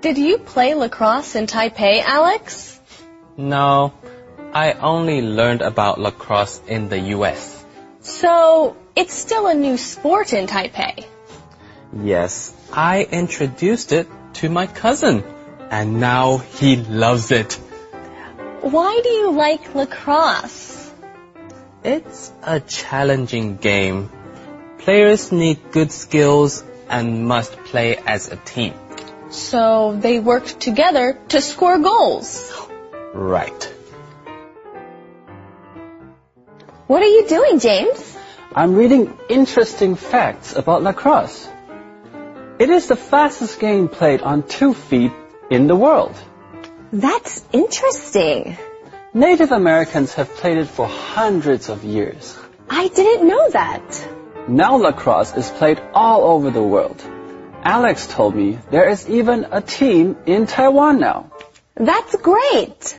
Did you play lacrosse in Taipei, Alex? No, I only learned about lacrosse in the US. So, it's still a new sport in Taipei. Yes, I introduced it to my cousin, and now he loves it. Why do you like lacrosse? It's a challenging game. Players need good skills and must play as a team. So, they work together to score goals. Right. What are you doing, James? I'm reading interesting facts about lacrosse. It is the fastest game played on 2 feet in the world. That's interesting. Native Americans have played it for hundreds of years. I didn't know that. Now lacrosse is played all over the world. Alex told me there is even a team in Taiwan now. That's great.